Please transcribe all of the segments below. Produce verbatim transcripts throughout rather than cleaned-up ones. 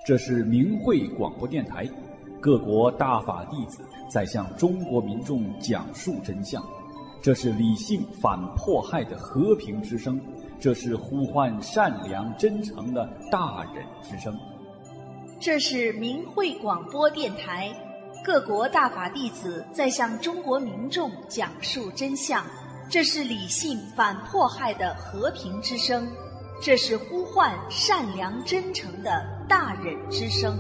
这是明慧广播电台，各国大法弟子在向中国民众讲述真相。这是理性反迫害的和平之声，这是呼唤善良真诚的大忍之声。 这是明慧广播电台，各国大法弟子在向中国民众讲述真相。这是理性反迫害的和平之声，这是呼唤善良真诚的大忍之声。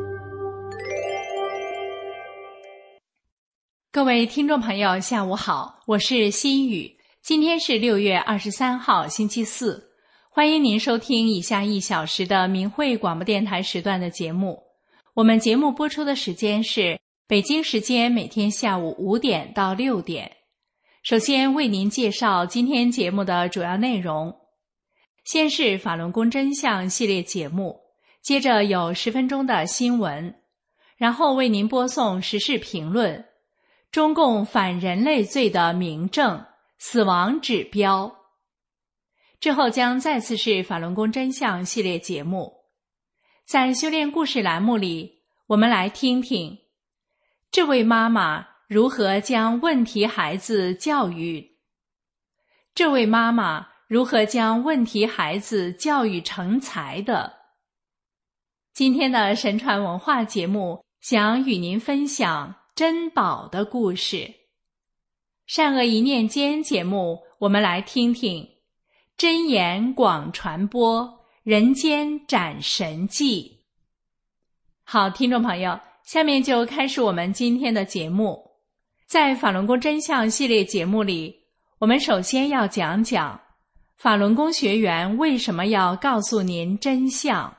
各位听众朋友下午好，我是心雨。今天是六月二十三号星期四，欢迎您收听以下一小时的明慧广播电台时段的节目。我们节目播出的时间是北京时间每天下午五点到六点。首先为您介绍今天节目的主要内容。先是法轮功真相系列节目，接着有十分钟的新闻，然后为您播送时事评论，中共反人类罪的明证，死亡指标。之后将再次是法轮功真相系列节目。在修炼故事栏目里，我们来听听这位妈妈如何将问题孩子教育，这位妈妈如何将问题孩子教育成才的。今天的神传文化节目想与您分享珍宝的故事。善恶一念间节目，我们来听听真言广传播，人间展神迹。好，听众朋友，下面就开始我们今天的节目。在法轮功真相系列节目里，我们首先要讲讲法轮功学员为什么要告诉您真相。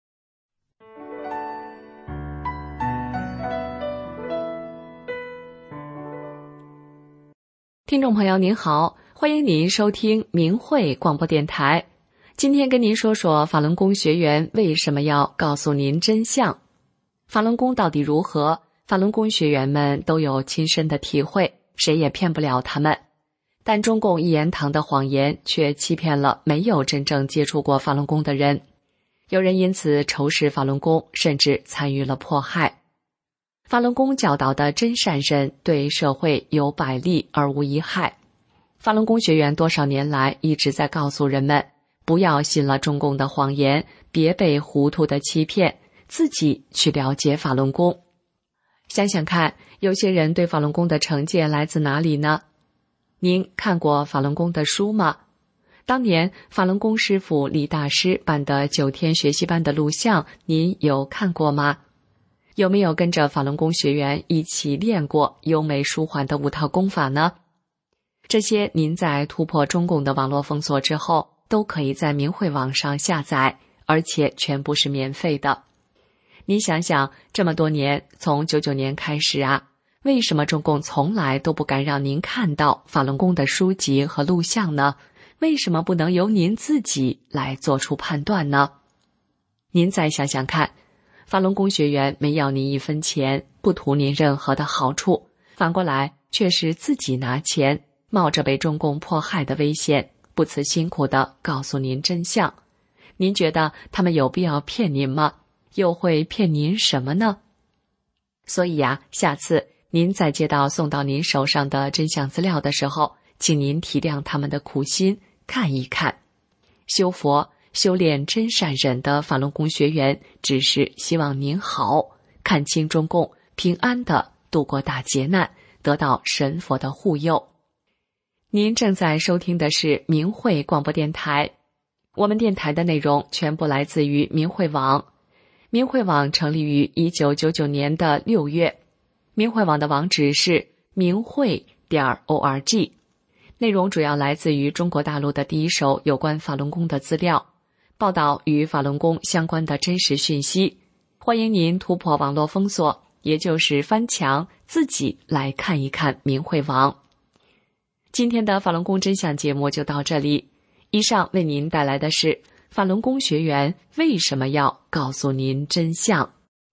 听众朋友您好，欢迎您收听明慧广播电台。今天跟您说说法轮功学员为什么要告诉您真相。法轮功到底如何？法轮功学员们都有亲身的体会，谁也骗不了他们。但中共一言堂的谎言却欺骗了没有真正接触过法轮功的人。有人因此仇视法轮功，甚至参与了迫害。法轮功教导的真善忍对社会有百利而无一害。法轮功学员多少年来一直在告诉人们，不要信了中共的谎言，别被糊涂的欺骗，自己去了解法轮功。想想看，有些人对法轮功的成见来自哪里呢？您看过法轮功的书吗？当年法轮功师傅李大师办的九天学习班的录像，您有看过吗？有没有跟着法轮功学员一起练过优美舒缓的五套功法呢？这些您在突破中共的网络封锁之后，都可以在明慧网上下载，而且全部是免费的。你想想，这么多年，从九九年开始啊，为什么中共从来都不敢让您看到法轮功的书籍和录像呢？为什么不能由您自己来做出判断呢？您再想想看，法轮功学员没要您一分钱，不图您任何的好处，反过来却是自己拿钱，冒着被中共迫害的危险，不辞辛苦地告诉您真相。您觉得他们有必要骗您吗？又会骗您什么呢？所以啊，下次您在接到送到您手上的真相资料的时候，请您体谅他们的苦心，看一看。修佛修炼真善忍的法轮功学员只是希望您好，看清中共，平安地度过大劫难，得到神佛的护佑。您正在收听的是明慧广播电台，我们电台的内容全部来自于明慧网。明慧网成立于一九九九年的六月，明慧网的网址是明慧点 org， 内容主要来自于中国大陆的第一手有关法轮功的资料，报道与法轮功相关的真实讯息。欢迎您突破网络封锁，也就是翻墙，自己来看一看明慧网。今天的法轮功真相节目就到这里，以上为您带来的是法轮功学员为什么要告诉您真相。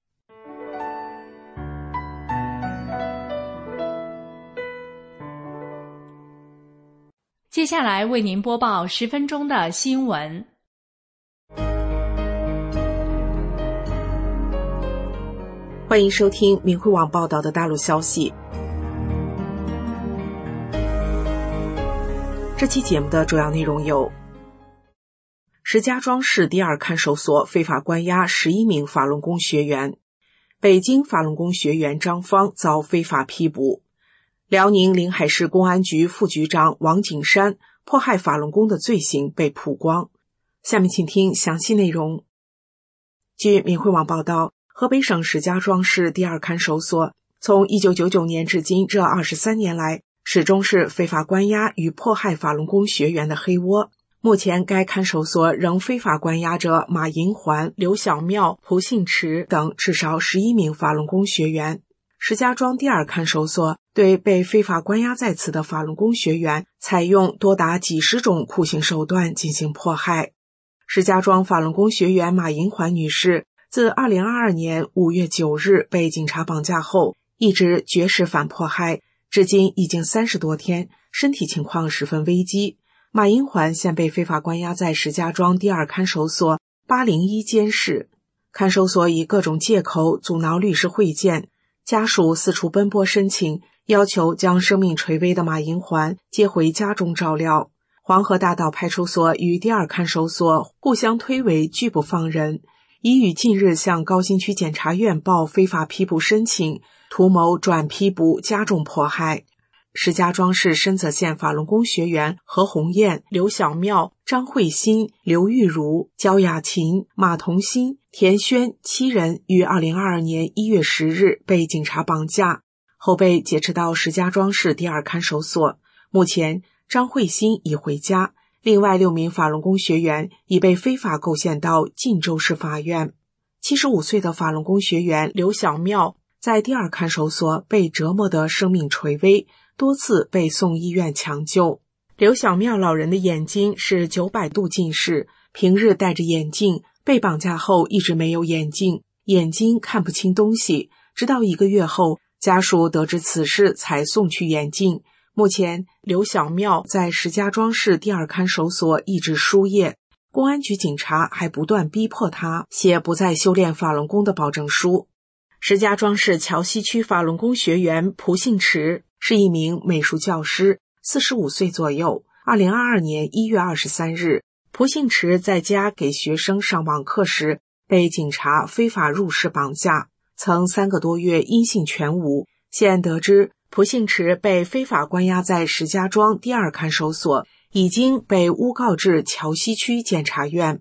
接下来为您播报十分钟的新闻。 欢迎收听明慧网报道的大陆消息。这期节目的主要内容有：石家庄市第二看守所非法关押十一名法轮功学员，北京法轮功学员张芳遭非法批捕，辽宁临海市公安局副局长王景山迫害法轮功的罪行被曝光。下面请听详细内容。据明慧网报道，河北省石家庄市第二看守所从一九九九年至今这二十三年来，始终是非法关押与迫害法轮功学员的黑窝。目前该看守所仍非法关押着马银环、刘小庙、蒲信池等至少十一名法轮功学员。石家庄第二看守所对被非法关押在此的法轮功学员采用多达几十种酷刑手段进行迫害。石家庄法轮功学员马银环女士自二零二二年五月九日被警察绑架后，一直绝食反迫害，至今已经三十多天，身体情况十分危机。马银环现被非法关押在石家庄第二看守所八零一监室。看守所以各种借口阻挠律师会见，家属四处奔波申请，要求将生命垂危的马银环接回家中照料。黄河大道派出所与第二看守所互相推诿，拒不放人，已于近日向高新区检察院报非法批捕申请，图谋转批捕加重迫害。石家庄市深泽县法轮功学员何红艳、刘小庙、张慧欣、刘玉茹、焦雅琴、马同新、田轩七人于二零二二年一月十日被警察绑架，后被劫持到石家庄市第二看守所。目前张慧欣已回家，另外六名法轮功学员已被非法构陷到晋州市法院。七十五岁的法轮功学员刘小庙在第二看守所被折磨得生命垂危，多次被送医院抢救。刘小庙老人的眼睛是九百度近视，平日戴着眼镜，被绑架后一直没有眼镜，眼睛看不清东西，直到一个月后，家属得知此事才送去眼镜。目前刘小庙在石家庄市第二看守所一直输液，公安局警察还不断逼迫他写不再修炼法轮功的保证书。石家庄市桥西区法轮功学员蒲信池是一名美术教师，四十五岁左右。二零二二年一月二十三日，蒲信池在家给学生上网课时，被警察非法入室绑架，曾三个多月音信全无。现得知蒲信池被非法关押在石家庄第二看守所，已经被诬告至桥西区检察院。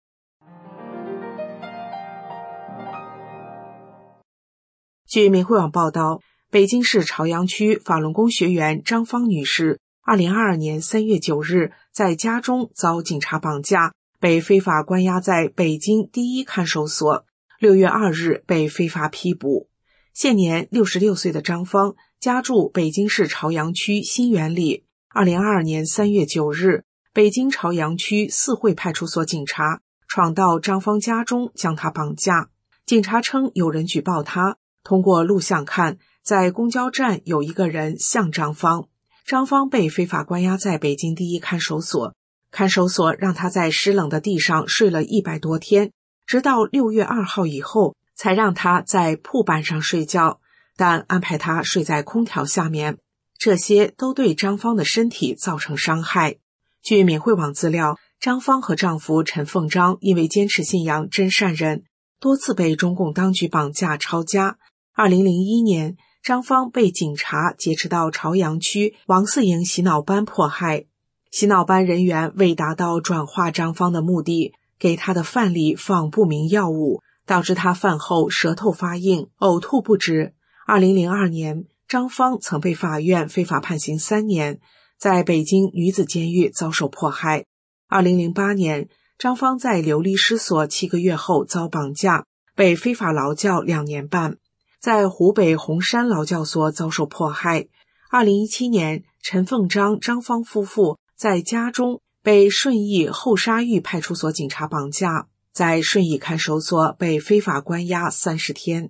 据明慧网报道，北京市朝阳区法轮功学员张芳女士二零二二年三月九日在家中遭警察绑架，被非法关押在北京第一看守所，六月二日被非法批捕。现年六十六岁的张芳家住北京市朝阳区新源里，二零二二年三月九日，北京朝阳区四惠派出所警察闯到张芳家中将她绑架。警察称有人举报他，通过录像看，在公交站有一个人像张芳。张芳被非法关押在北京第一看守所，看守所让他在湿冷的地上睡了一百多天，直到六月二号以后才让他在铺板上睡觉，但安排他睡在空调下面，这些都对张芳的身体造成伤害。据明慧网资料，张芳和丈夫陈凤章因为坚持信仰真善忍，多次被中共当局绑架抄家。二零零一年，张芳被警察劫持到朝阳区王四营洗脑班迫害。洗脑班人员为达到转化张芳的目的，给她的饭里放不明药物，导致她饭后舌头发硬，呕吐不止。二零零二年，张芳曾被法院非法判刑三年，在北京女子监狱遭受迫害。二零零八年，张芳在流离失所七个月后遭绑架，被非法劳教两年半，在湖北红山劳教所遭受迫害。二零一七年，陈凤章、张芳夫妇在家中被顺义后沙峪派出所警察绑架，在顺义看守所被非法关押三十天。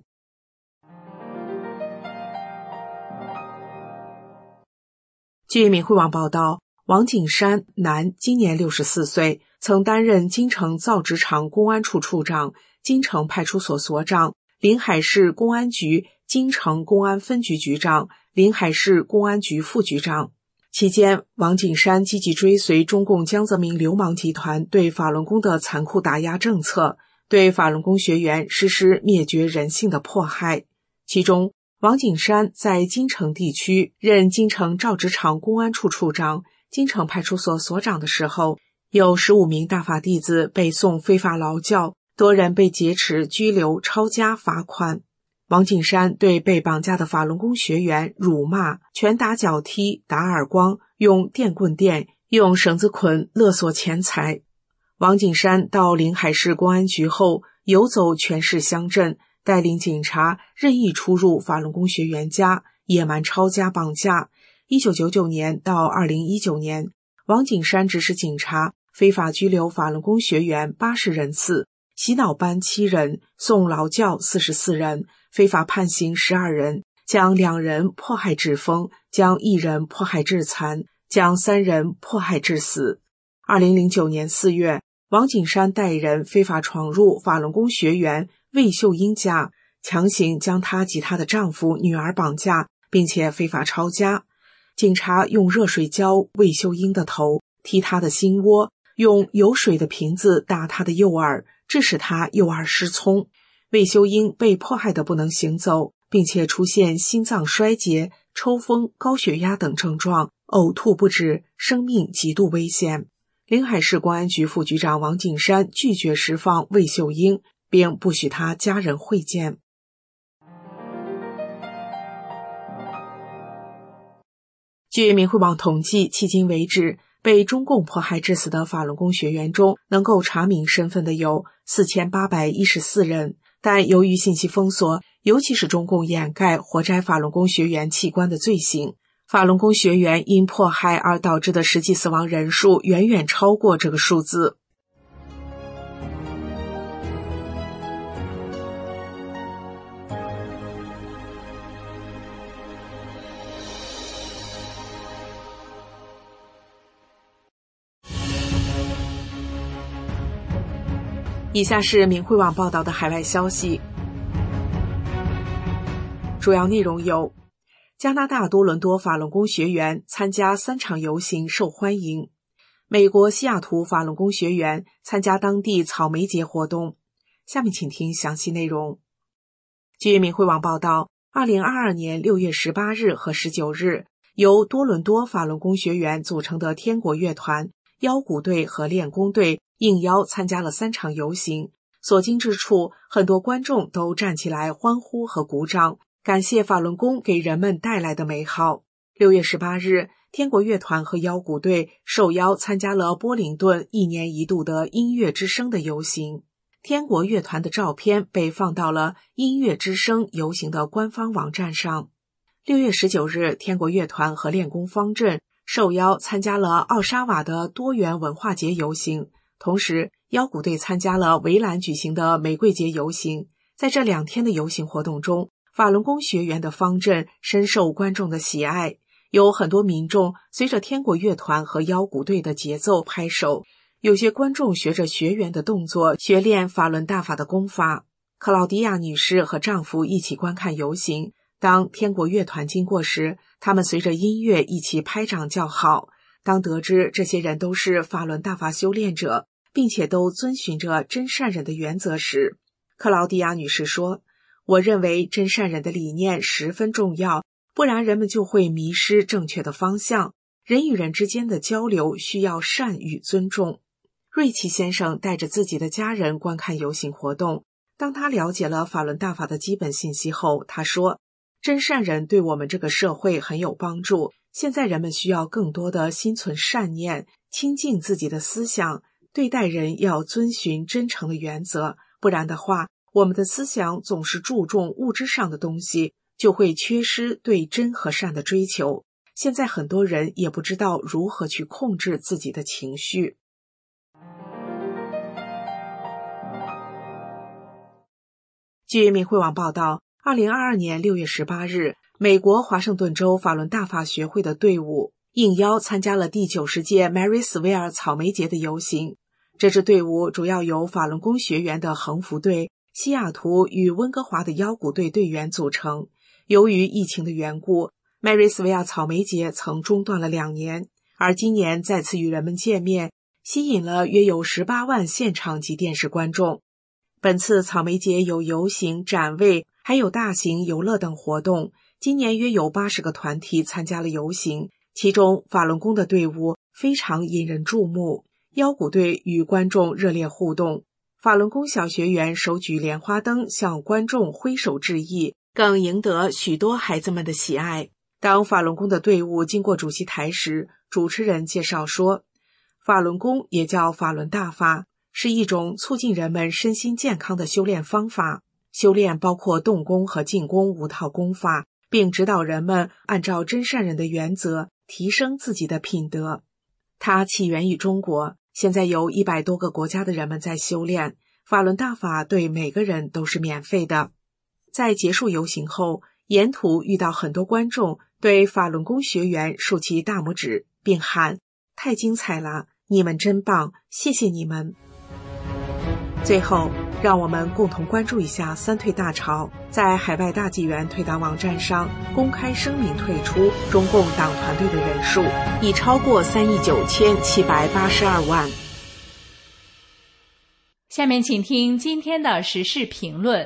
据明慧网报道，王景山，男，今年六十四岁，曾担任京城造纸厂公安处处长、京城派出所所长、 临海市公安局金城公安分局局长、临海市公安局副局长。期间，王景山积极追随中共江泽民流氓集团对法轮功的残酷打压政策，对法轮功学员实施灭绝人性的迫害。其中，王景山在金城地区任金城赵职场公安处处长、金城派出所所长的时候，有十五名大法弟子被送非法劳教，多人被劫持、拘留、抄家、罚款。王景山对被绑架的法轮功学员辱骂、拳打脚踢、打耳光，用电棍电、用绳子捆勒索钱财。王景山到临海市公安局后，游走全市乡镇，带领警察任意出入法轮功学员家，野蛮抄家绑架。一九九九年到二零一九年，王景山指使警察非法拘留法轮功学员八十人次，洗脑班七人，送劳教四十四人，非法判刑十二人，将两人迫害致疯，将一人迫害致残，将三人迫害致死。二零零九年四月，王景山带人非法闯入法轮功学员魏秀英家，强行将她及她的丈夫、女儿绑架，并且非法抄家。警察用热水浇魏秀英的头，踢她的心窝，用有水的瓶子打她的右耳，致使她右耳失聪。魏秀英被迫害得不能行走，并且出现心脏衰竭、抽风、高血压等症状，呕吐不止，生命极度危险。临海市公安局副局长王景山拒绝释放魏秀英，并不许她家人会见。据明慧网统计，迄今为止，被中共迫害致死的法轮功学员中，能够查明身份的有四千八百一十四人，但由于信息封锁，尤其是中共掩盖活摘法轮功学员器官的罪行，法轮功学员因迫害而导致的实际死亡人数远远超过这个数字。以下是明慧网报道的海外消息，主要内容有：加拿大多伦多法轮功学员参加三场游行受欢迎；美国西雅图法轮功学员参加当地草莓节活动。下面请听详细内容。据明慧网报道，二零二二年六月十八日和十九日，由多伦多法轮功学员组成的天国乐团、腰鼓队和练功队应邀参加了三场游行，所经之处，很多观众都站起来欢呼和鼓掌，感谢法轮功给人们带来的美好。六月十八日，天国乐团和腰鼓队受邀参加了波灵顿一年一度的音乐之声的游行。天国乐团的照片被放到了音乐之声游行的官方网站上。六月十九日，天国乐团和练功方阵受邀参加了奥沙瓦的多元文化节游行，同时腰鼓队参加了围栏举行的玫瑰节游行。在这两天的游行活动中，法轮功学员的方阵深受观众的喜爱，有很多民众随着天国乐团和腰鼓队的节奏拍手，有些观众学着学员的动作学练法轮大法的功法。克劳迪亚女士和丈夫一起观看游行，当天国乐团经过时，他们随着音乐一起拍掌叫好。当得知这些人都是法轮大法修炼者，并且都遵循着真善忍的原则时，克劳迪亚女士说：“我认为真善忍的理念十分重要，不然人们就会迷失正确的方向。人与人之间的交流需要善与尊重。”瑞奇先生带着自己的家人观看游行活动。当他了解了法轮大法的基本信息后，他说：“真善忍对我们这个社会很有帮助。现在人们需要更多的心存善念，清净自己的思想，对待人要遵循真诚的原则，不然的话，我们的思想总是注重物质上的东西，就会缺失对真和善的追求。现在很多人也不知道如何去控制自己的情绪。”据明慧网报道，二零二二年六月十八日，美国华盛顿州法轮大法学会的队伍应邀参加了第九十届 Marysville 草莓节的游行。这支队伍主要由法轮功学员的横幅队、 西雅图与温哥华的腰鼓队队员组成。由于疫情的缘故，麦瑞斯维亚草莓节曾中断了两年，而今年再次与人们见面，吸引了约有十八万现场及电视观众。本次草莓节有游行、展位，还有大型游乐等活动。今年约有八十个团体参加了游行，其中法轮功的队伍非常引人注目，腰鼓队与观众热烈互动。法轮功小学员手举莲花灯向观众挥手致意，更赢得许多孩子们的喜爱。当法轮功的队伍经过主席台时，主持人介绍说，法轮功也叫法轮大法，是一种促进人们身心健康的修炼方法。修炼包括动功和静功五套功法，并指导人们按照真善人的原则提升自己的品德。它起源于中国，现在有一百多个国家的人们在修炼。法轮大法对每个人都是免费的。在结束游行后，沿途遇到很多观众对法轮功学员竖起大拇指，并喊：太精彩了，你们真棒，谢谢你们。最后，让我们共同关注一下三退大潮。在海外大纪元退党网站上公开声明退出中共党团队的人数已超过三亿九千七百八十二万。 下面请听今天的时事评论。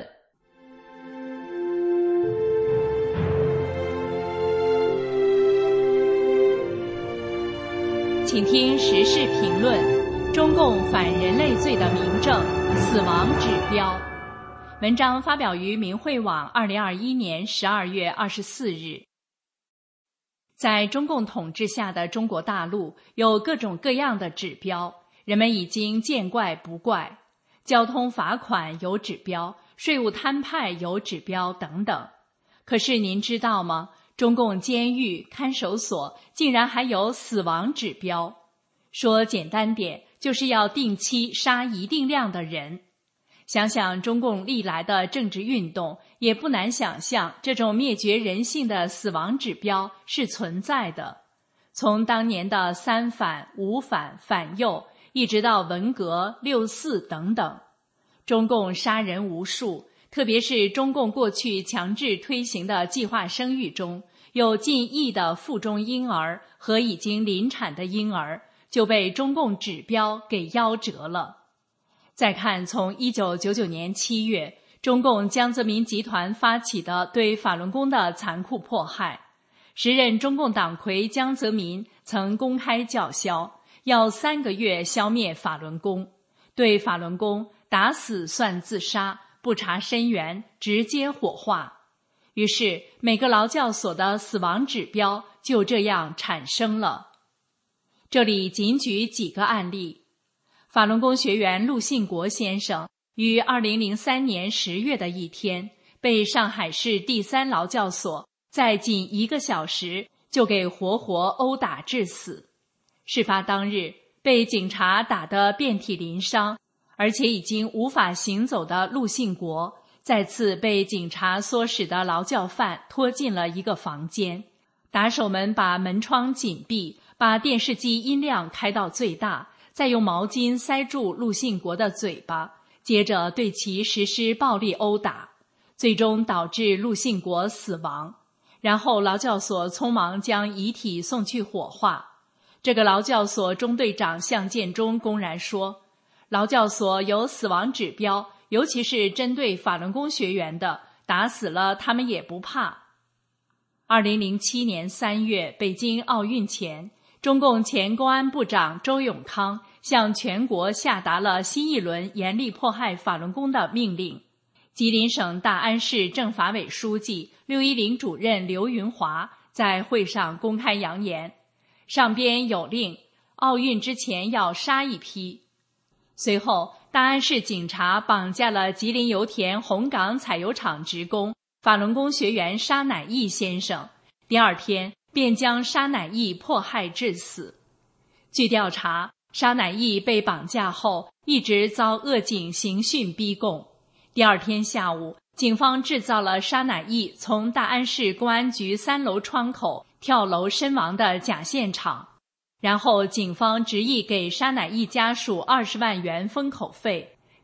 请听时事评论：中共反人类罪的明证，死亡指标。文章发表于明慧网二零二一年十二月二十四日。在中共统治下的中国大陆，有各种各样的指标，人们已经见怪不怪。交通罚款有指标，税务摊派有指标等等。可是您知道吗？中共监狱、看守所竟然还有死亡指标。说简单点，就是要定期杀一定量的人。想想中共历来的政治运动，也不难想象这种灭绝人性的死亡指标是存在的。从当年的三反、五反、反右，一直到文革、六四等等，中共杀人无数，特别是中共过去强制推行的计划生育中，有近亿的腹中婴儿和已经临产的婴儿就被中共指标给夭折了。再看从一九九九年七月，中共江泽民集团发起的对法轮功的残酷迫害，时任中共党魁江泽民曾公开叫嚣，要三个月消灭法轮功，对法轮功打死算自杀，不查身源，直接火化。于是每个劳教所的死亡指标就这样产生了。这里仅举几个案例。法轮功学员陆信国先生于二零零三年十月的一天，被上海市第三劳教所在仅一个小时就给活活殴打致死。事发当日，被警察打得遍体鳞伤，而且已经无法行走的陆信国，再次被警察唆使的劳教犯拖进了一个房间。打手们把门窗紧闭，把电视机音量开到最大，再用毛巾塞住陆信国的嘴巴，接着对其实施暴力殴打，最终导致陆信国死亡。然后劳教所匆忙将遗体送去火化。这个劳教所中队长向建中公然说，劳教所有死亡指标，尤其是针对法轮功学员的，打死了他们也不怕。二零零七年三月，北京奥运前，中共前公安部长周永康向全国下达了新一轮严厉迫害法轮功的命令。吉林省大安市政法委书记、六一零主任刘云华在会上公开扬言，上边有令，奥运之前要杀一批。随后，大安市警察绑架了吉林油田红岗采油厂职工法轮功学员沙乃义先生，第二天便将沙乃义迫害致死。据调查，沙乃义被绑架后一直遭恶警刑讯逼供。第二天下午，警方制造了沙乃义从大安市公安局三楼窗口跳楼身亡的假现场，然后警方执意给沙乃义家属二十万元封口费，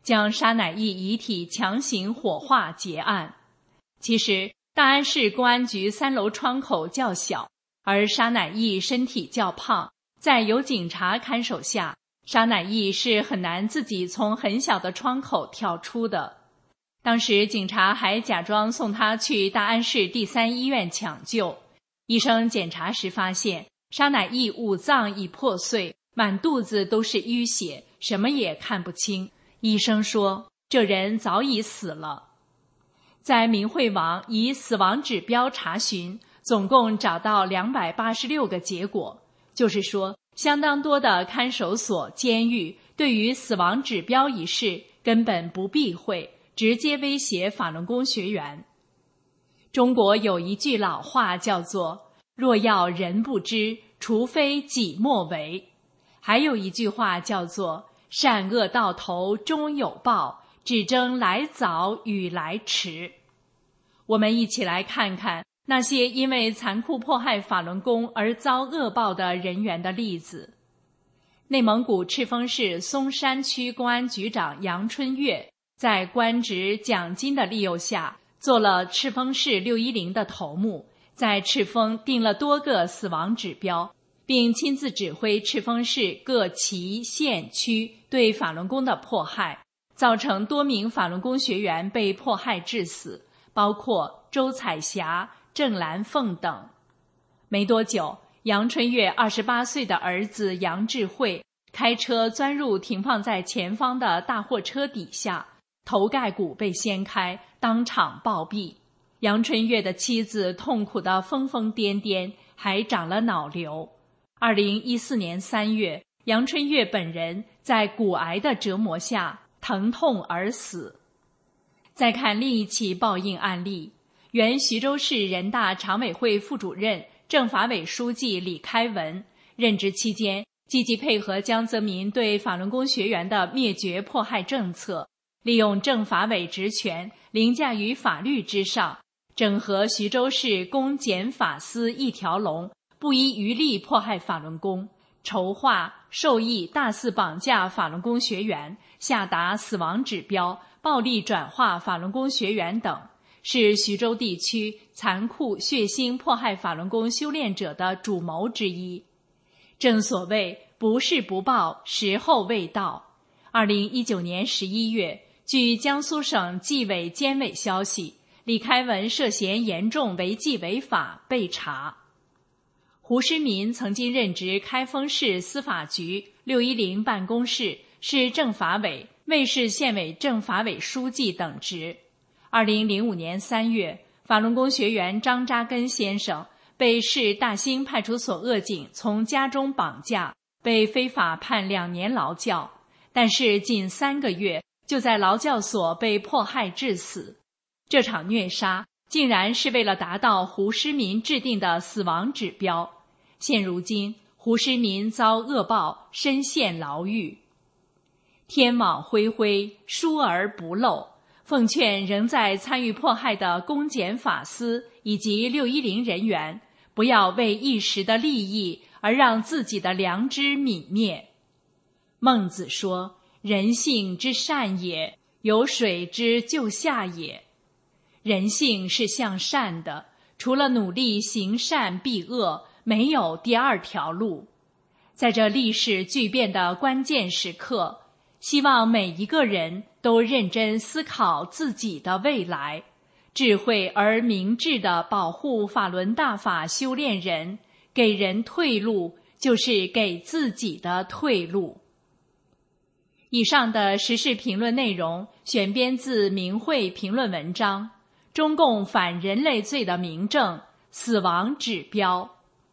将沙乃义遗体强行火化结案。其实大安市公安局三楼窗口较小，而沙乃义身体较胖，在有警察看守下，沙乃义是很难自己从很小的窗口跳出的。当时警察还假装送他去大安市第三医院抢救，医生检查时发现沙乃义五脏已破碎，满肚子都是淤血，什么也看不清。医生说这人早已死了。在明慧网以死亡指标查询，总共找到两百八十六个结果，就是说相当多的看守所、监狱对于死亡指标一事根本不避讳，直接威胁法轮功学员。中国有一句老话叫做若要人不知，除非己莫为。还有一句话叫做善恶到头终有报，只争来早与来迟。我们一起来看看那些因为残酷迫害法轮功而遭恶报的人员的例子。内蒙古赤峰市松山区公安局长杨春月在官职奖金的利诱下，做了赤峰市六一零的头目，在赤峰定了多个死亡指标，并亲自指挥赤峰市各旗县区对法轮功的迫害，造成多名法轮功学员被迫害致死，包括周彩霞、郑兰凤等。没多久，杨春月二十八岁的儿子杨智慧开车钻入停放在前方的大货车底下，头盖骨被掀开，当场暴毙。杨春月的妻子痛苦得疯疯癫癫，还长了脑瘤。二零一四年三月，杨春月本人在骨癌的折磨下疼痛而死。再看另一起报应案例，原徐州市人大常委会副主任、政法委书记李开文任职期间，积极配合江泽民对法轮功学员的灭绝迫害政策，利用政法委职权凌驾于法律之上，整合徐州市公检法司一条龙，不遗余力迫害法轮功，筹划、授意大肆绑架法轮功学员，下达死亡指标，暴力转化法轮功学员等，是徐州地区残酷血腥迫害法轮功修炼者的主谋之一。正所谓不是不报，时候未到。二零一九年十一月，据江苏省纪委监委消息，李开文涉嫌严重违纪违法被查。胡诗民曾经任职开封市司法局六一零办公室，是政法委、尉市县委政法委书记等职。二零零五年三月，法轮功学员张扎根先生被市大兴派出所恶警从家中绑架，被非法判两年劳教，但是仅三个月就在劳教所被迫害致死。这场虐杀竟然是为了达到胡诗民制定的死亡指标。现如今，胡诗民遭恶报，身陷牢狱。天网恢恢，疏而不漏。奉劝仍在参与迫害的公检法司以及六一零人员，不要为一时的利益而让自己的良知泯灭。孟子说：“人性之善也，有水之就下也。”人性是向善的，除了努力行善避恶，没有第二条路。在这历史巨变的关键时刻，希望每一个人都认真思考自己的未来，智慧而明智地保护法轮大法修炼人，给人退路，就是给自己的退路。以上的时事评论内容选编自明慧评论文章《中共反人类罪的明证：死亡指标》。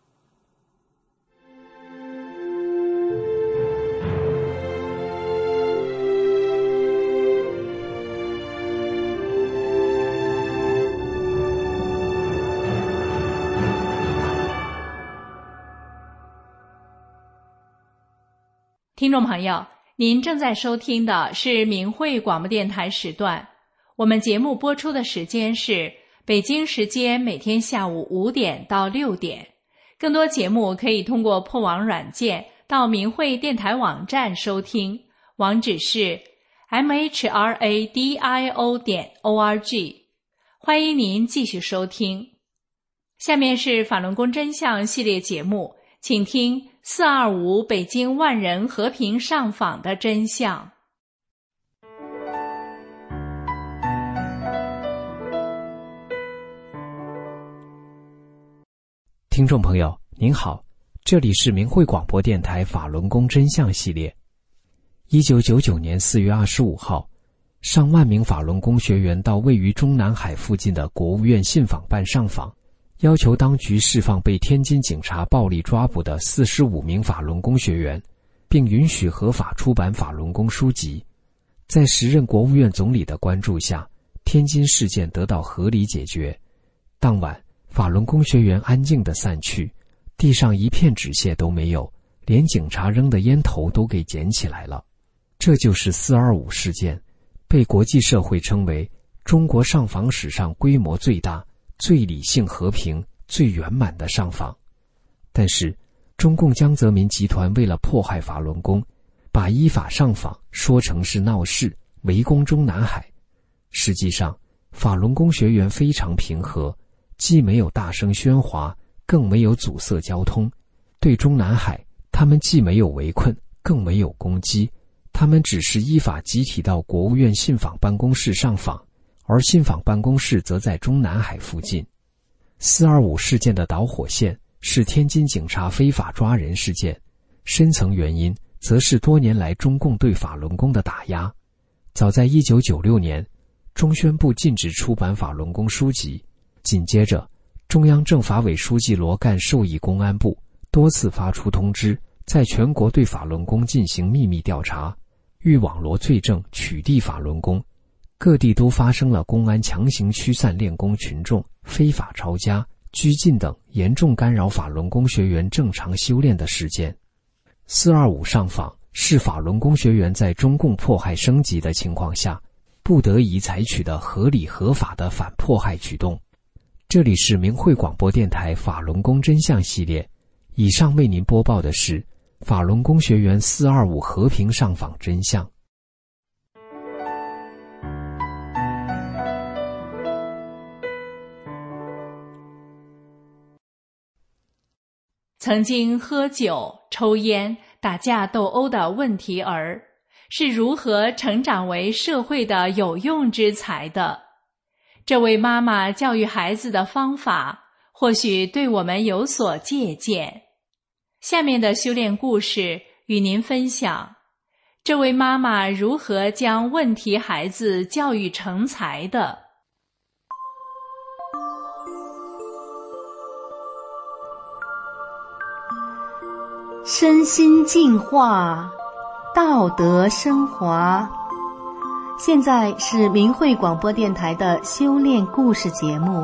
听众朋友，您正在收听的是明慧广播电台时段，我们节目播出的时间是北京时间每天下午五点到六点。更多节目可以通过破网软件到明慧电台网站收听，网址是 m h r a d i o 点 o r g。 欢迎您继续收听。下面是法轮功真相系列节目，请听四二五北京万人和平上访的真相。 听众朋友您好，这里是明慧广播电台法轮功真相系列。一九九九年四月二十五号，上万名法轮功学员到位于中南海附近的国务院信访办上访，要求当局释放被天津警察暴力抓捕的四十五名法轮功学员，并允许合法出版法轮功书籍。在时任国务院总理的关注下，天津事件得到合理解决。当晚，法轮功学员安静地散去，地上一片纸屑都没有，连警察扔的烟头都给捡起来了。这就是四二五事件，被国际社会称为中国上访史上规模最大、最理性和平、最圆满的上访。但是，中共江泽民集团为了迫害法轮功，把依法上访说成是闹事、围攻中南海。实际上，法轮功学员非常平和，既没有大声喧哗，更没有阻塞交通。对中南海，他们既没有围困，更没有攻击，他们只是依法集体到国务院信访办公室上访，而信访办公室则在中南海附近。四二五事件的导火线是天津警察非法抓人事件，深层原因则是多年来中共对法轮功的打压。早在一九九六年，中宣部禁止出版法轮功书籍，紧接着中央政法委书记罗干授意公安部多次发出通知，在全国对法轮功进行秘密调查，欲网罗罪证取缔法轮功。各地都发生了公安强行驱散练功群众、非法抄家、拘禁等严重干扰法轮功学员正常修炼的事件。四二五上访是法轮功学员在中共迫害升级的情况下不得已采取的合理合法的反迫害举动。这里是明慧广播电台法轮功真相系列，以上为您播报的是法轮功学员四二五和平上访真相。 曾经喝酒、抽烟、打架斗殴的问题儿，是如何成长为社会的有用之才的？这位妈妈教育孩子的方法，或许对我们有所借鉴。下面的修炼故事与您分享，这位妈妈如何将问题孩子教育成才的。 身心净化，道德升华。现在是明慧广播电台的修炼故事节目。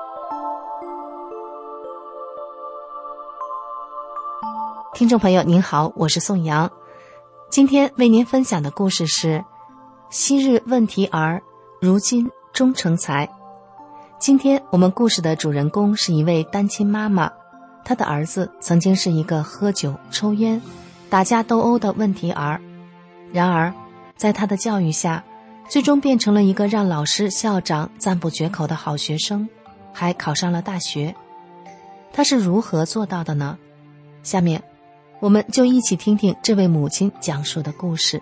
听众朋友您好，我是宋阳。今天为您分享的故事是昔日问题儿，如今终成才。今天我们故事的主人公是一位单亲妈妈，她的儿子曾经是一个喝酒、抽烟、打架斗殴的问题儿，然而在她的教育下，最终变成了一个让老师、校长赞不绝口的好学生，还考上了大学。她是如何做到的呢？下面我们就一起听听这位母亲讲述的故事。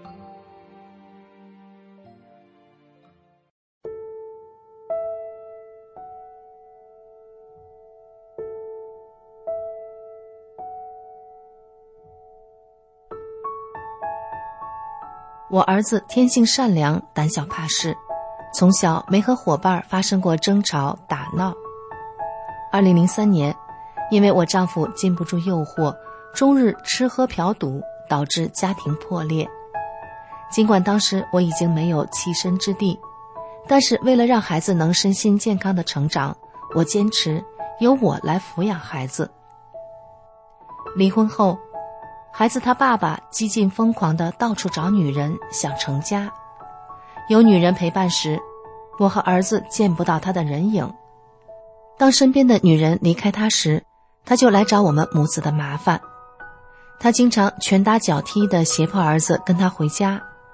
我儿子天性善良，胆小怕事，从小没和伙伴发生过争吵打闹。二零零三年，因为我丈夫禁不住诱惑，终日吃喝嫖赌，导致家庭破裂。尽管当时我已经没有栖身之地，但是为了让孩子能身心健康的成长，我坚持由我来抚养孩子。离婚后，孩子他爸爸激进疯狂地到处找女人，想成家。有女人陪伴时，我和儿子见不到他的人影。当身边的女人离开他时，他就来找我们母子的麻烦。他经常拳打脚踢地胁迫儿子跟他回家，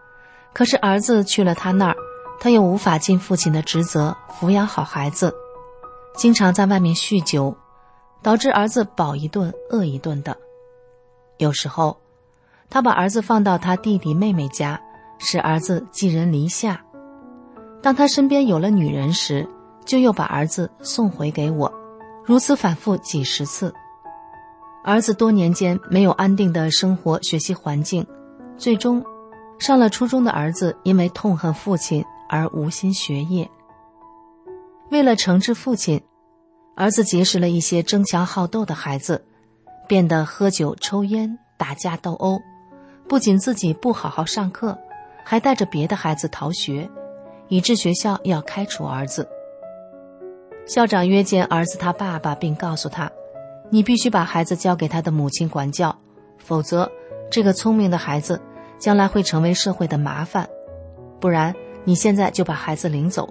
可是儿子去了他那儿，他又无法尽父亲的职责，抚养好孩子，经常在外面酗酒，导致儿子饱一顿饿一顿的。有时候他把儿子放到他弟弟妹妹家，使儿子寄人篱下。当他身边有了女人时，就又把儿子送回给我，如此反复几十次。儿子多年间没有安定的生活学习环境，最终上了初中的儿子因为痛恨父亲而无心学业。为了惩治父亲，儿子结识了一些争强好斗的孩子，变得喝酒抽烟打架斗殴，不仅自己不好好上课，还带着别的孩子逃学，以致学校要开除儿子。校长约见儿子他爸爸，并告诉他，你必须把孩子交给他的母亲管教，否则这个聪明的孩子将来会成为社会的麻烦，不然你现在就把孩子领走。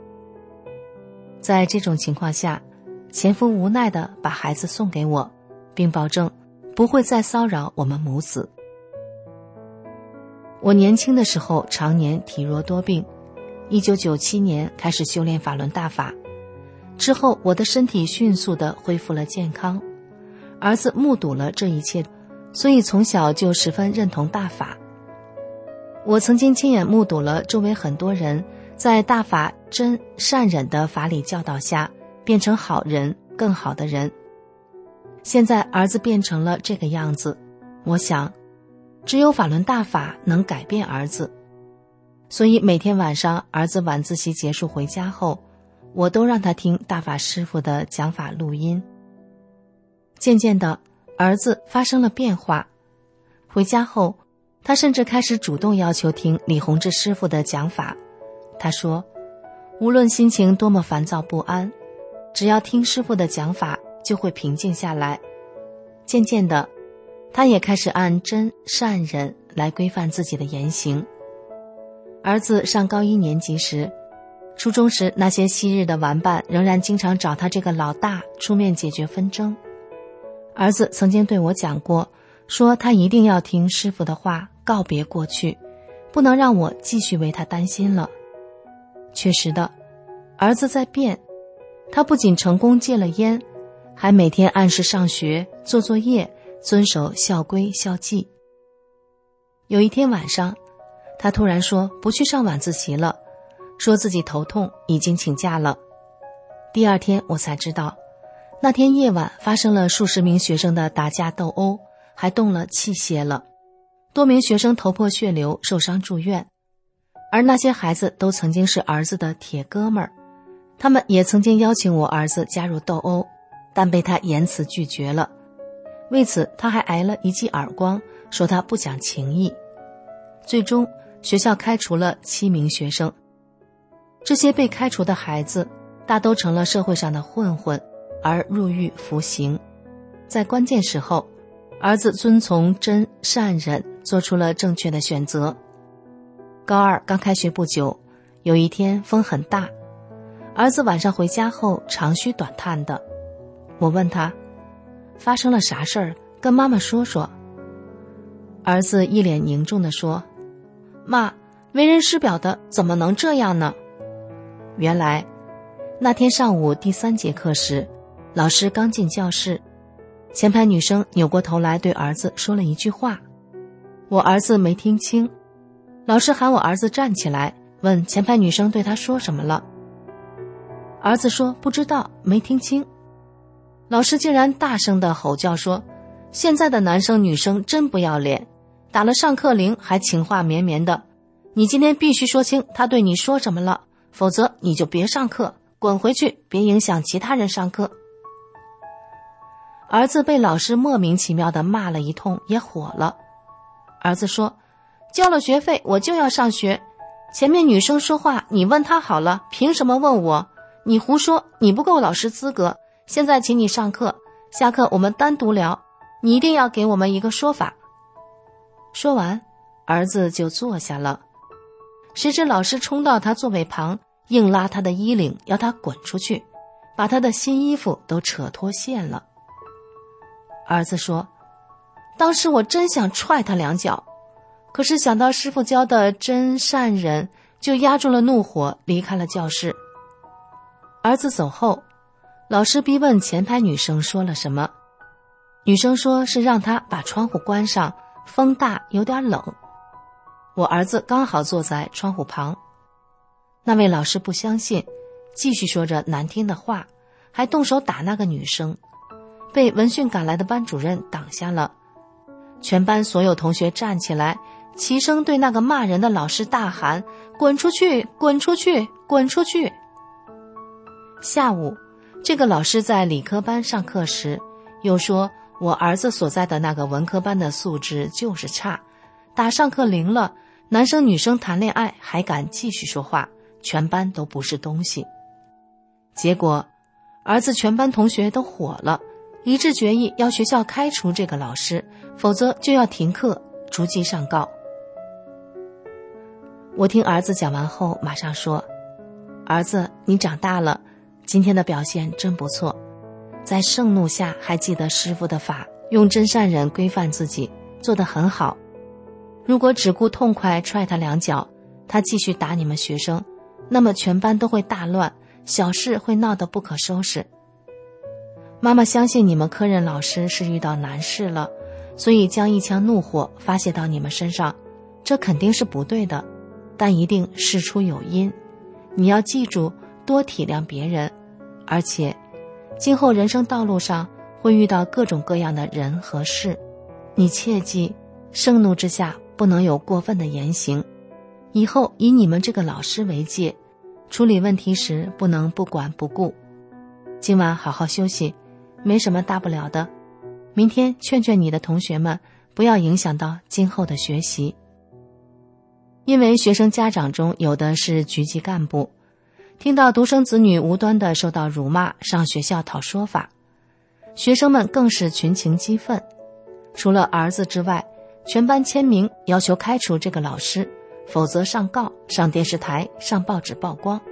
在这种情况下，前夫无奈地把孩子送给我，并保证不会再骚扰我们母子。我年轻的时候常年体弱多病，一九九七年开始修炼法轮大法，之后我的身体迅速地恢复了健康。儿子目睹了这一切，所以从小就十分认同大法。我曾经亲眼目睹了周围很多人在大法真善忍的法理教导下变成好人，更好的人。现在儿子变成了这个样子，我想只有法轮大法能改变儿子。所以每天晚上儿子晚自习结束回家后，我都让他听大法师父的讲法录音。渐渐的，儿子发生了变化，回家后他甚至开始主动要求听李洪志师父的讲法。他说无论心情多么烦躁不安，只要听师父的讲法就会平静下来。渐渐的，他也开始按真善忍来规范自己的言行。儿子上高一年级时，初中时那些昔日的玩伴仍然经常找他这个老大出面解决纷争。儿子曾经对我讲过，说他一定要听师父的话，告别过去，不能让我继续为他担心了。确实的，儿子在变，他不仅成功戒了烟，还每天按时上学做作业，遵守校规校纪。有一天晚上，他突然说不去上晚自习了，说自己头痛，已经请假了。第二天我才知道，那天夜晚发生了数十名学生的打架斗殴，还动了器械了，多名学生头破血流，受伤住院。而那些孩子都曾经是儿子的铁哥们儿，他们也曾经邀请我儿子加入斗殴，但被他严词拒绝了。为此他还挨了一记耳光，说他不讲情义。最终学校开除了七名学生。这些被开除的孩子大都成了社会上的混混，而入狱服刑。在关键时候，儿子遵从真善忍，做出了正确的选择。高二刚开学不久，有一天风很大，儿子晚上回家后长吁短叹的。我问他发生了啥事儿，跟妈妈说说。儿子一脸凝重地说，妈，为人师表的怎么能这样呢？原来那天上午第三节课时，老师刚进教室，前排女生扭过头来对儿子说了一句话，我儿子没听清。老师喊我儿子站起来，问前排女生对他说什么了。儿子说不知道，没听清。老师竟然大声地吼叫说，现在的男生女生真不要脸，打了上课铃还情话绵绵的，你今天必须说清他对你说什么了，否则你就别上课，滚回去，别影响其他人上课。儿子被老师莫名其妙地骂了一通，也火了。儿子说，交了学费我就要上学，前面女生说话你问她好了，凭什么问我？你胡说，你不够老师资格，现在请你上课，下课我们单独聊，你一定要给我们一个说法。说完，儿子就坐下了。谁知老师冲到他座位旁，硬拉他的衣领，要他滚出去，把他的新衣服都扯脱线了。儿子说，当时我真想踹他两脚， 可是想到师父教的真善忍，就压住了怒火，离开了教室。儿子走后，老师逼问前排女生说了什么，女生说是让他把窗户关上，风大有点冷。我儿子刚好坐在窗户旁，那位老师不相信，继续说着难听的话，还动手打那个女生，被闻讯赶来的班主任挡下了。全班所有同学站起来，齐声对那个骂人的老师大喊：滚出去，滚出去，滚出去。下午，这个老师在理科班上课时，又说我儿子所在的那个文科班的素质就是差，打上课铃了，男生女生谈恋爱还敢继续说话，全班都不是东西。结果儿子全班同学都火了，一致决议要学校开除这个老师，否则就要停课，逐级上告。我听儿子讲完后马上说，儿子，你长大了，今天的表现真不错，在盛怒下还记得师父的法，用真善忍规范自己，做得很好。如果只顾痛快踹他两脚，他继续打你们学生，那么全班都会大乱，小事会闹得不可收拾。妈妈相信你们科任老师是遇到难事了，所以将一腔怒火发泄到你们身上，这肯定是不对的，但一定事出有因。你要记住，多体谅别人，而且今后人生道路上会遇到各种各样的人和事，你切记，盛怒之下不能有过分的言行。以后以你们这个老师为戒，处理问题时不能不管不顾。今晚好好休息，没什么大不了的。明天劝劝你的同学们，不要影响到今后的学习。因为学生家长中有的是局级干部，听到独生子女无端地受到辱骂，上学校讨说法，学生们更是群情激愤。除了儿子之外，全班签名要求开除这个老师，否则上告，上电视台，上报纸曝光。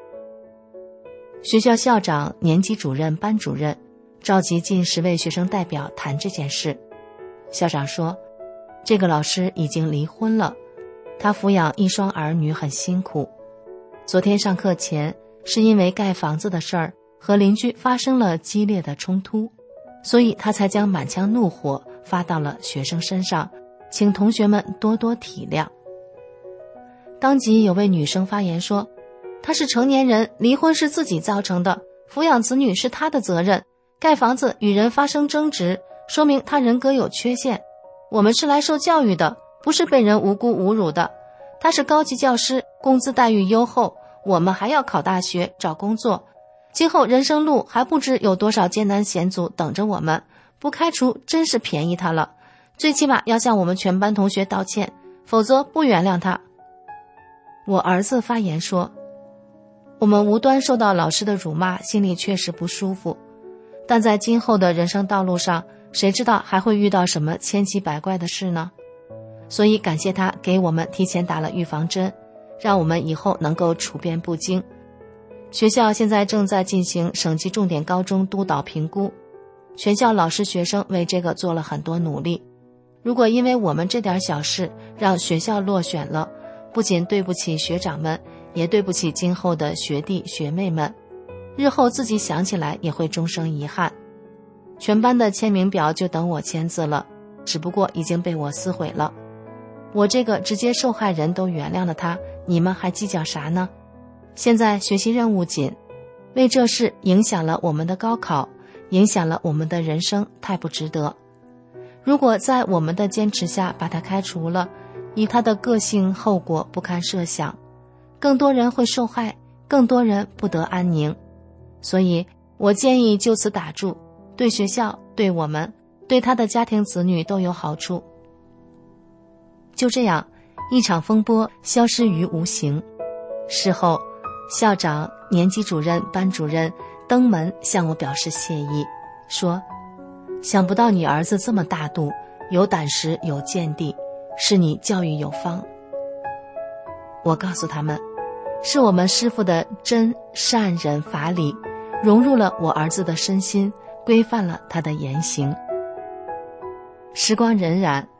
学校校长、年级主任、班主任召集近十位学生代表谈这件事。校长说，这个老师已经离婚了，他抚养一双儿女很辛苦。昨天上课前，是因为盖房子的事儿和邻居发生了激烈的冲突，所以他才将满腔怒火发到了学生身上，请同学们多多体谅。当即有位女生发言说，他是成年人，离婚是自己造成的，抚养子女是他的责任，盖房子与人发生争执，说明他人格有缺陷。我们是来受教育的，不是被人无辜侮辱的。他是高级教师，工资待遇优厚，我们还要考大学找工作，今后人生路还不知有多少艰难险阻等着我们，不开除真是便宜他了，最起码要向我们全班同学道歉，否则不原谅他。我儿子发言说，我们无端受到老师的辱骂，心里确实不舒服，但在今后的人生道路上，谁知道还会遇到什么千奇百怪的事呢？所以感谢他给我们提前打了预防针，让我们以后能够处变不惊。学校现在正在进行省级重点高中督导评估，全校老师学生为这个做了很多努力。如果因为我们这点小事让学校落选了，不仅对不起学长们，也对不起今后的学弟学妹们，日后自己想起来也会终生遗憾。全班的签名表就等我签字了，只不过已经被我撕毁了。我这个直接受害人都原谅了他，你们还计较啥呢？现在学习任务紧，为这事影响了我们的高考，影响了我们的人生，太不值得。如果在我们的坚持下把他开除了，以他的个性后果不堪设想，更多人会受害，更多人不得安宁。所以我建议就此打住，对学校，对我们，对他的家庭子女都有好处。就这样，一场风波消失于无形。事后，校长、年级主任、班主任登门向我表示谢意，说想不到你儿子这么大度，有胆识有见地，是你教育有方。我告诉他们，是我们师父的真善忍法理融入了我儿子的身心，规范了他的言行。时光荏苒，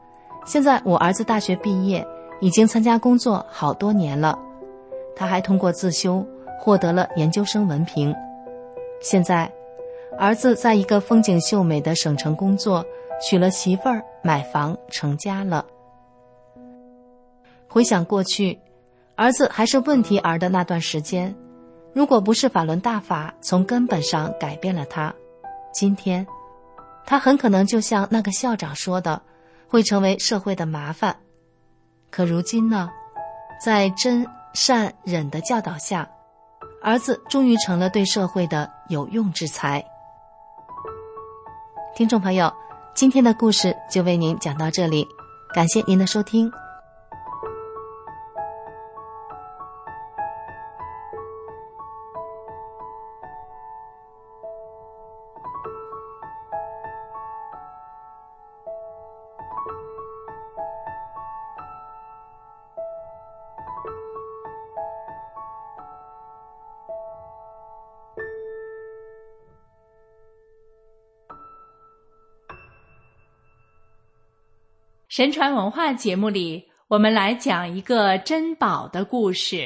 现在我儿子大学毕业，已经参加工作好多年了，他还通过自修获得了研究生文凭。现在儿子在一个风景秀美的省城工作，娶了媳妇儿，买房成家了。回想过去，儿子还是问题儿的那段时间，如果不是法轮大法从根本上改变了他，今天他很可能就像那个校长说的，会成为社会的麻烦。可如今呢，在真善忍的教导下，儿子终于成了对社会的有用之才。听众朋友，今天的故事就为您讲到这里，感谢您的收听。 神传文化节目里，我们来讲一个珍宝的故事。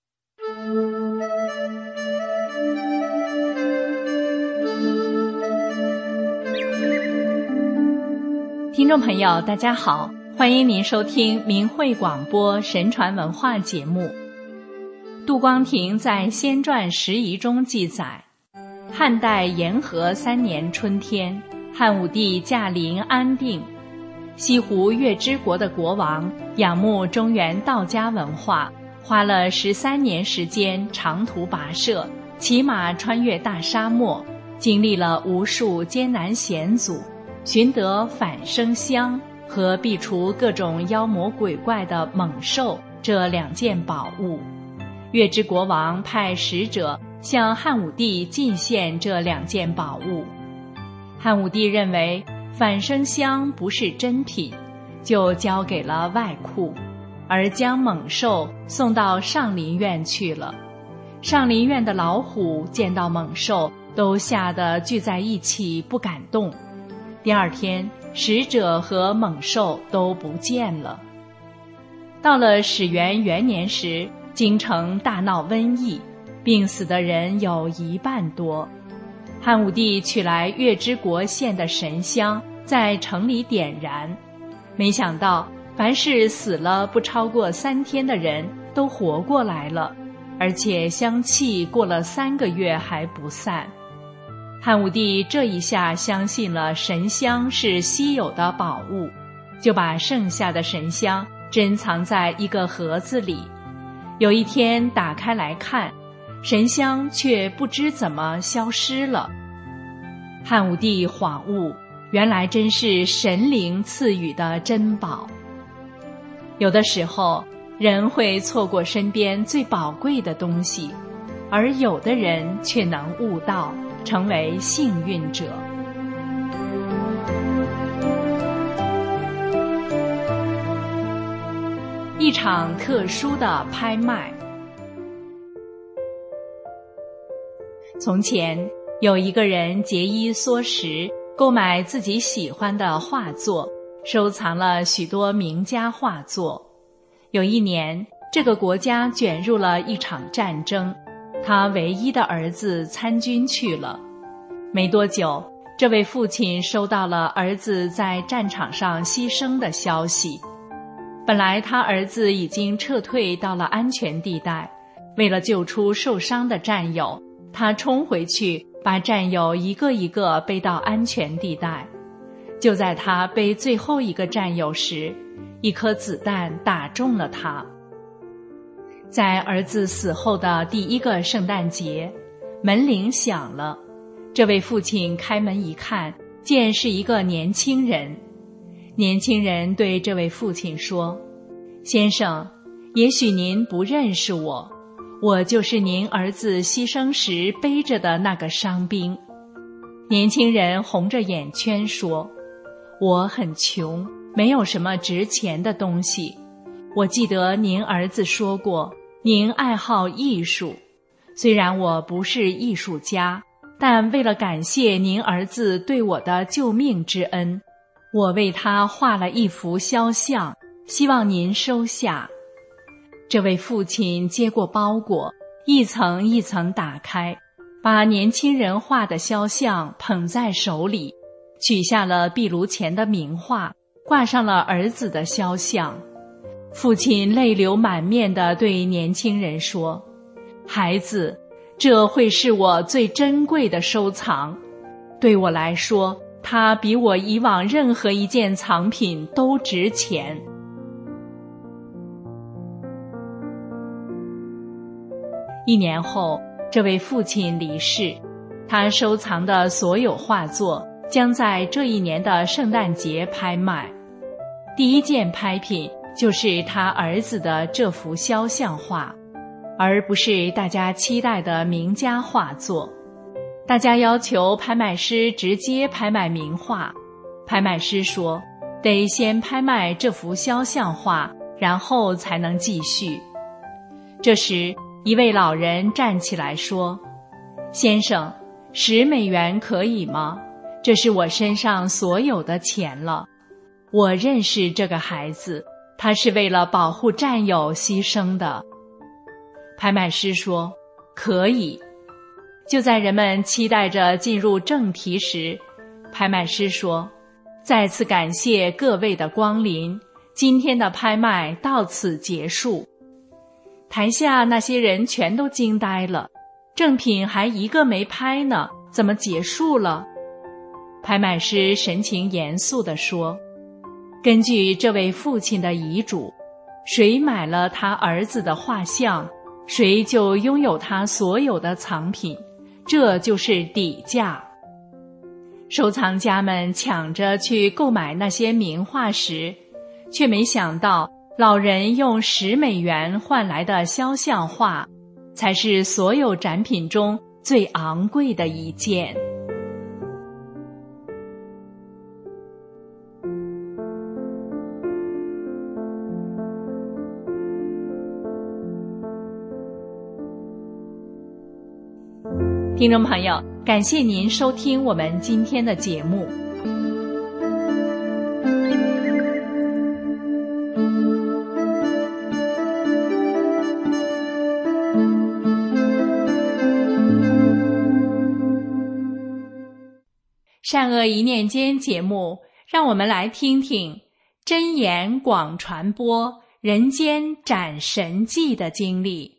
听众朋友，大家好，欢迎您收听明慧广播神传文化节目。杜光庭在《仙传拾遗》中记载，汉代延和三年春天，汉武帝驾临安定。西湖月支国的国王仰慕中原道家文化，花了十三年时间长途跋涉，骑马穿越大沙漠，经历了无数艰难险阻，寻得返生香和避除各种妖魔鬼怪的猛兽这两件宝物。月支国王派使者向汉武帝进献这两件宝物。汉武帝认为返生香不是真品，就交给了外库，而将猛兽送到上林苑去了。上林苑的老虎见到猛兽都吓得聚在一起不敢动。第二天，使者和猛兽都不见了。到了始元元年时，京城大闹瘟疫，病死的人有一半多。汉武帝取来月支国献的神香，在城里点燃，没想到凡是死了不超过三天的人都活过来了，而且香气过了三个月还不散。汉武帝这一下相信了神香是稀有的宝物，就把剩下的神香珍藏在一个盒子里。有一天打开来看，神香却不知怎么消失了。汉武帝恍悟，原来真是神灵赐予的珍宝。有的时候，人会错过身边最宝贵的东西，而有的人却能悟道，成为幸运者。一场特殊的拍卖。从前有一个人节衣缩食，购买自己喜欢的画作，收藏了许多名家画作。有一年，这个国家卷入了一场战争，他唯一的儿子参军去了。没多久，这位父亲收到了儿子在战场上牺牲的消息。本来他儿子已经撤退到了安全地带，为了救出受伤的战友，他冲回去把战友一个一个背到安全地带。就在他背最后一个战友时，一颗子弹打中了他。在儿子死后的第一个圣诞节，门铃响了，这位父亲开门一看，见是一个年轻人。年轻人对这位父亲说：“先生，也许您不认识我，我就是您儿子牺牲时背着的那个伤兵。”年轻人红着眼圈说：“我很穷，没有什么值钱的东西。我记得您儿子说过，您爱好艺术。虽然我不是艺术家，但为了感谢您儿子对我的救命之恩， 我为他画了一幅肖像，希望您收下。”这位父亲接过包裹，一层一层打开，把年轻人画的肖像捧在手里，取下了壁炉前的名画，挂上了儿子的肖像。父亲泪流满面地对年轻人说：“孩子，这会是我最珍贵的收藏。对我来说，它比我以往任何一件藏品都值钱。”一年后，这位父亲离世，他收藏的所有画作将在这一年的圣诞节拍卖。第一件拍品就是他儿子的这幅肖像画，而不是大家期待的名家画作。大家要求拍卖师直接拍卖名画，拍卖师说得先拍卖这幅肖像画，然后才能继续。这时一位老人站起来说：“先生，十美元可以吗？这是我身上所有的钱了。我认识这个孩子，他是为了保护战友牺牲的。”拍卖师说：“可以。”就在人们期待着进入正题时，拍卖师说：“再次感谢各位的光临，今天的拍卖到此结束。”台下那些人全都惊呆了，正品还一个没拍呢，怎么结束了？拍卖师神情严肃地说：“根据这位父亲的遗嘱，谁买了他儿子的画像，谁就拥有他所有的藏品，这就是底价。”收藏家们抢着去购买那些名画时，却没想到老人用十美元换来的肖像画，才是所有展品中最昂贵的一件。听众朋友，感谢您收听我们今天的节目。善恶一念间节目，让我们来听听真言广传播，人间展神迹的经历。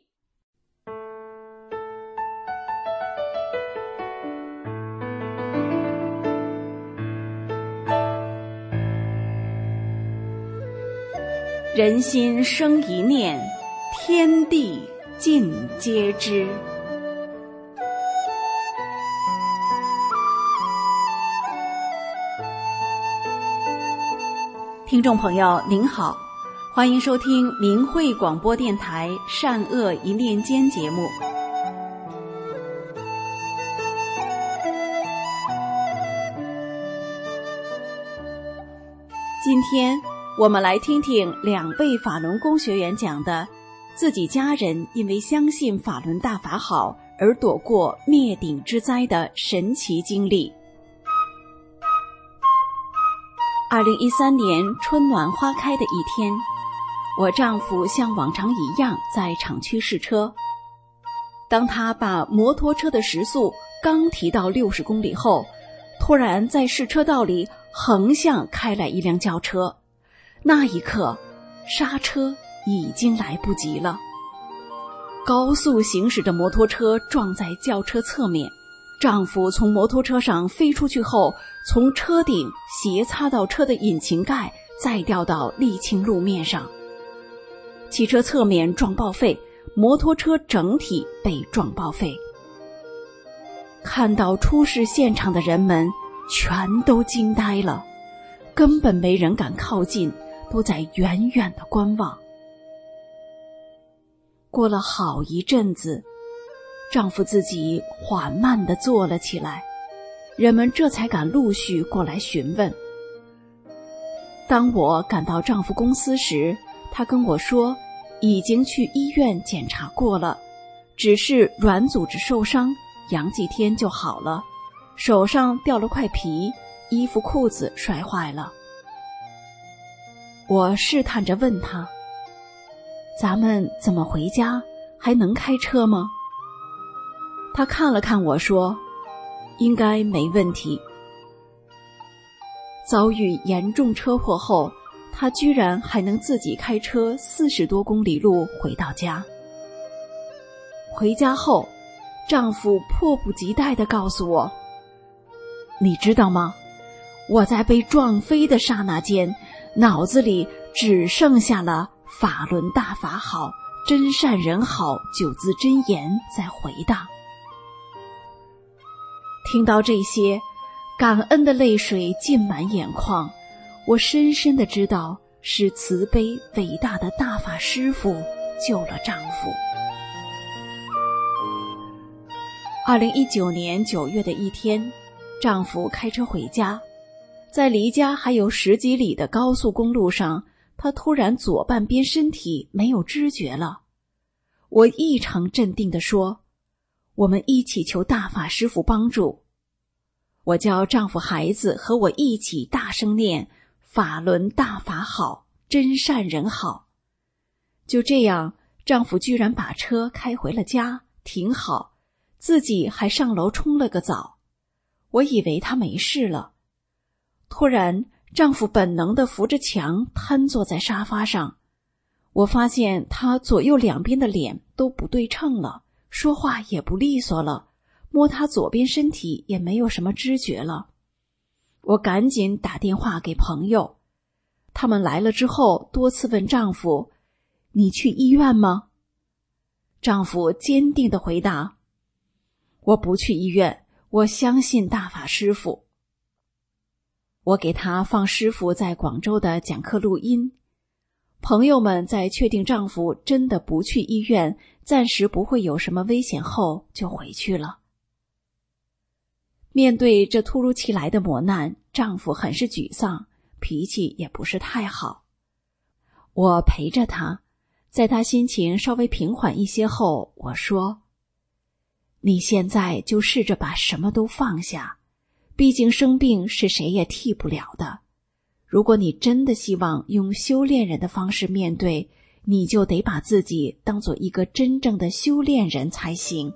人心生一念，天地尽皆知。听众朋友您好，欢迎收听明慧广播电台善恶一念间节目。今天我们来听听两位法轮功学员讲的自己家人因为相信法轮大法好而躲过灭顶之灾的神奇经历。二零一三年春暖花开的一天，我丈夫像往常一样在厂区试车。当他把摩托车的时速刚提到六十公里后，突然在试车道里横向开来一辆轿车。那一刻，刹车已经来不及了。高速行驶的摩托车撞在轿车侧面，丈夫从摩托车上飞出去后，从车顶斜擦到车的引擎盖，再掉到沥青路面上。汽车侧面撞报废，摩托车整体被撞报废。看到出事现场的人们全都惊呆了，根本没人敢靠近，都在远远地观望。过了好一阵子，丈夫自己缓慢地坐了起来，人们这才敢陆续过来询问。当我赶到丈夫公司时，他跟我说已经去医院检查过了，只是软组织受伤，养几天就好了，手上掉了块皮，衣服裤子摔坏了。 我试探着问他：咱们怎么回家？还能开车吗？他看了看我说：应该没问题。遭遇严重车祸后，他居然还能自己开车四十多公里路回到家。回家后，丈夫迫不及待地告诉我：你知道吗？我在被撞飞的刹那间，脑子里只剩下了法轮大法好，真善人好九字真言在回荡。听到这些，感恩的泪水浸满眼眶，我深深地知道是慈悲伟大的大法师父救了丈夫。二零一九年九月的一天，丈夫开车回家，在离家还有十几里的高速公路上，他突然左半边身体没有知觉了。我异常镇定地说：我们一起求大法师父帮助。我叫丈夫孩子和我一起大声念法轮大法好，真善人好。就这样，丈夫居然把车开回了家，停好，自己还上楼冲了个澡。我以为他没事了。突然，丈夫本能地扶着墙瘫坐在沙发上。我发现他左右两边的脸都不对称了，说话也不利索了，摸他左边身体也没有什么知觉了。我赶紧打电话给朋友，他们来了之后多次问丈夫：你去医院吗？丈夫坚定地回答：我不去医院，我相信大法师父。我给他放师父在广州的讲课录音。朋友们在确定丈夫真的不去医院，暂时不会有什么危险后，就回去了。面对这突如其来的磨难，丈夫很是沮丧，脾气也不是太好。我陪着他，在他心情稍微平缓一些后，我说：你现在就试着把什么都放下，毕竟生病是谁也替不了的。如果你真的希望用修炼人的方式面对，你就得把自己当做一个真正的修炼人才行。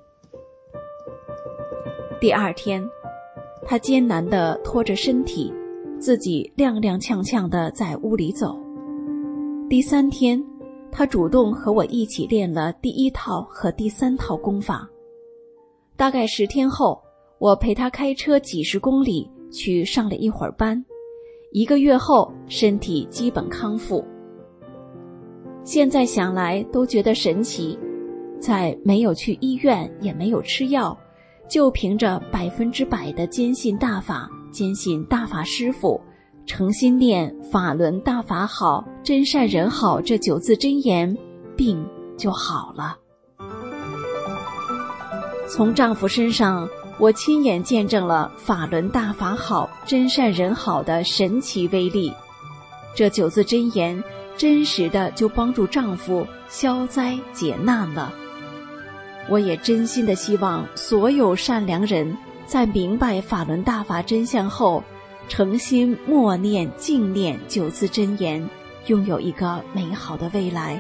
第二天，他艰难地拖着身体，自己踉踉跄跄地在屋里走。第三天，他主动和我一起练了第一套和第三套功法。大概十天后，我陪他开车几十公里去上了一会儿班。一个月后，身体基本康复。现在想来都觉得神奇，在没有去医院也没有吃药，就凭着百分之百的坚信大法，坚信大法师父，诚心念法轮大法好，真善人好这九字真言，病就好了。从丈夫身上，我亲眼见证了法轮大法好，真善人好的神奇威力。这九字真言真实的就帮助丈夫消灾解难了。我也真心的希望所有善良人在明白法轮大法真相后，诚心默念敬念九字真言，拥有一个美好的未来。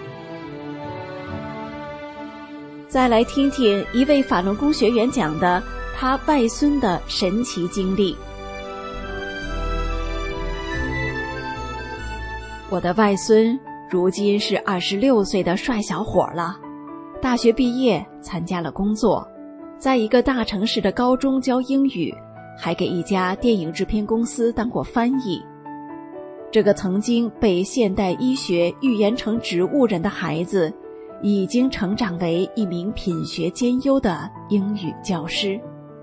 再来听听一位法轮功学员讲的他外孙的神奇经历。我的外孙如今是二十六岁的帅小伙了，大学毕业，参加了工作，在一个大城市的高中教英语，还给一家电影制片公司当过翻译。这个曾经被现代医学预言成植物人的孩子，已经成长为一名品学兼优的英语教师。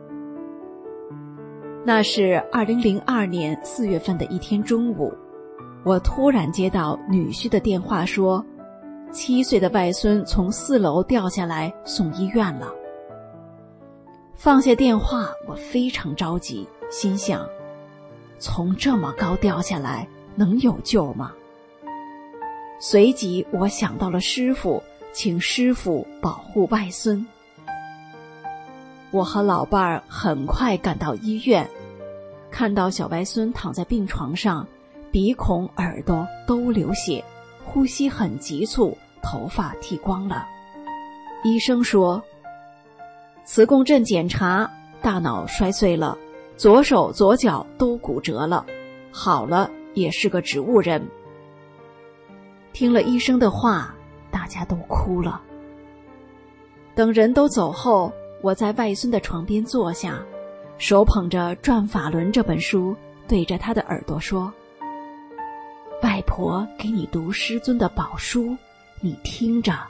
那是二零零二年四月份的一天中午，我突然接到女婿的电话说，七岁的外孙从四楼掉下来送医院了。放下电话，我非常着急，心想，从这么高掉下来能有救吗？随即我想到了师父，请师父保护外孙。我和老伴儿很快赶到医院，看到小外孙躺在病床上， 鼻孔、耳朵都流血，呼吸很急促，头发剃光了。医生说，磁共振检查，大脑摔碎了，左手左脚都骨折了，好了也是个植物人。听了医生的话，大家都哭了。等人都走后，我在外孙的床边坐下，手捧着《转法轮》这本书，对着他的耳朵说，外婆给你读师尊的宝书，你听着。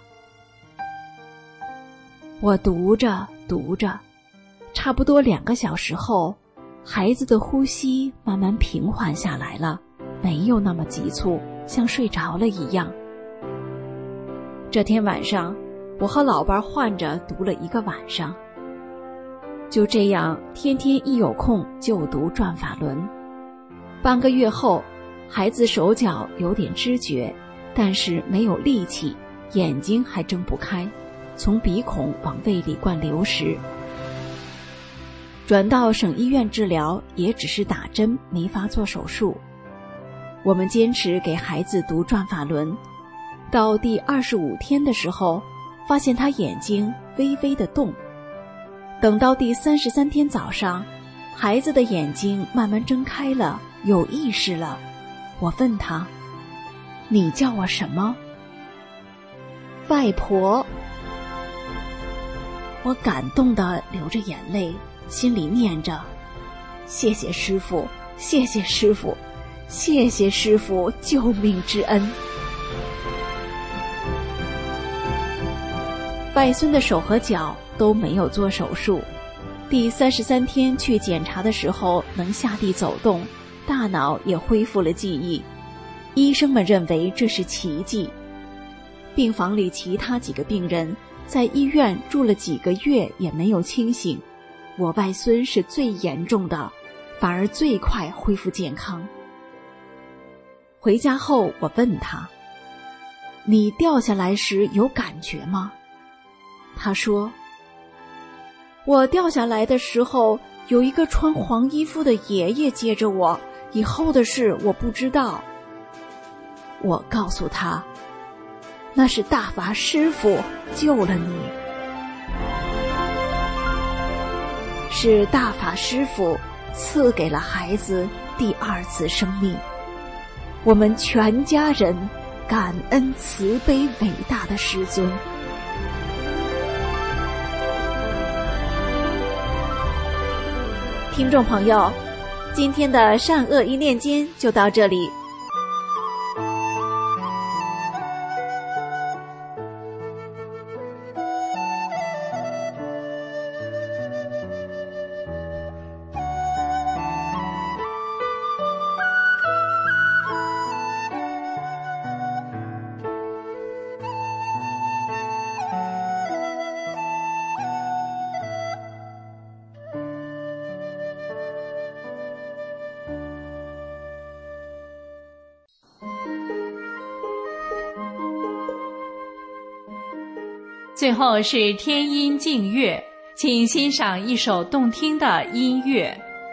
我读着读着，差不多两个小时后，孩子的呼吸慢慢平缓下来了，没有那么急促，像睡着了一样。这天晚上，我和老伴换着读了一个晚上。就这样，天天一有空就读《转法轮》。半个月后，孩子手脚有点知觉，但是没有力气，眼睛还睁不开，从鼻孔往胃里灌流食。转到省医院治疗，也只是打针，没法做手术。我们坚持给孩子读《转法轮》，到第二十五天的时候，发现他眼睛微微的动。等到第三十三天早上，孩子的眼睛慢慢睁开了，有意识了。我问他，你叫我什么？外婆。我感动地流着眼泪，心里念着，谢谢师父，谢谢师父，谢谢师父救命之恩。外孙的手和脚都没有做手术，第三十三天去检查的时候能下地走动，大脑也恢复了记忆，医生们认为这是奇迹。病房里其他几个病人在医院住了几个月也没有清醒，我外孙是最严重的，反而最快恢复健康。回家后我问他，你掉下来时有感觉吗？他说，我掉下来的时候，有一个穿黄衣服的爷爷接着我，以后的事我不知道。我告诉他，那是大法师父救了你，是大法师父赐给了孩子第二次生命。我们全家人感恩慈悲伟大的师尊。听众朋友，今天的善恶一念间就到这里。 最后是天音静乐，请欣赏一首动听的音乐。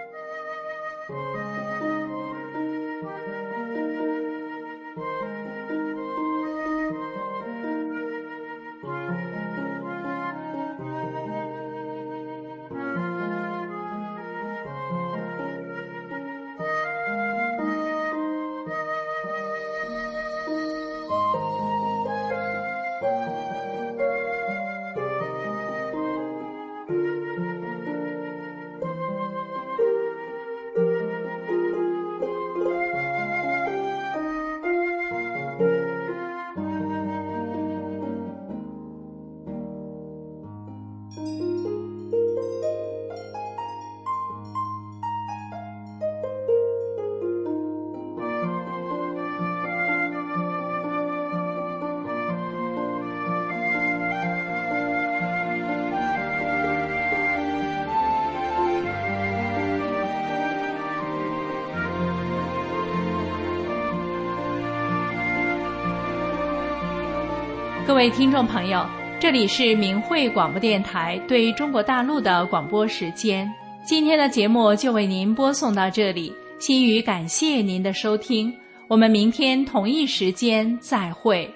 各位听众朋友，这里是明慧广播电台对中国大陆的广播时间。今天的节目就为您播送到这里， 心语感谢您的收听，我们明天同一时间再会。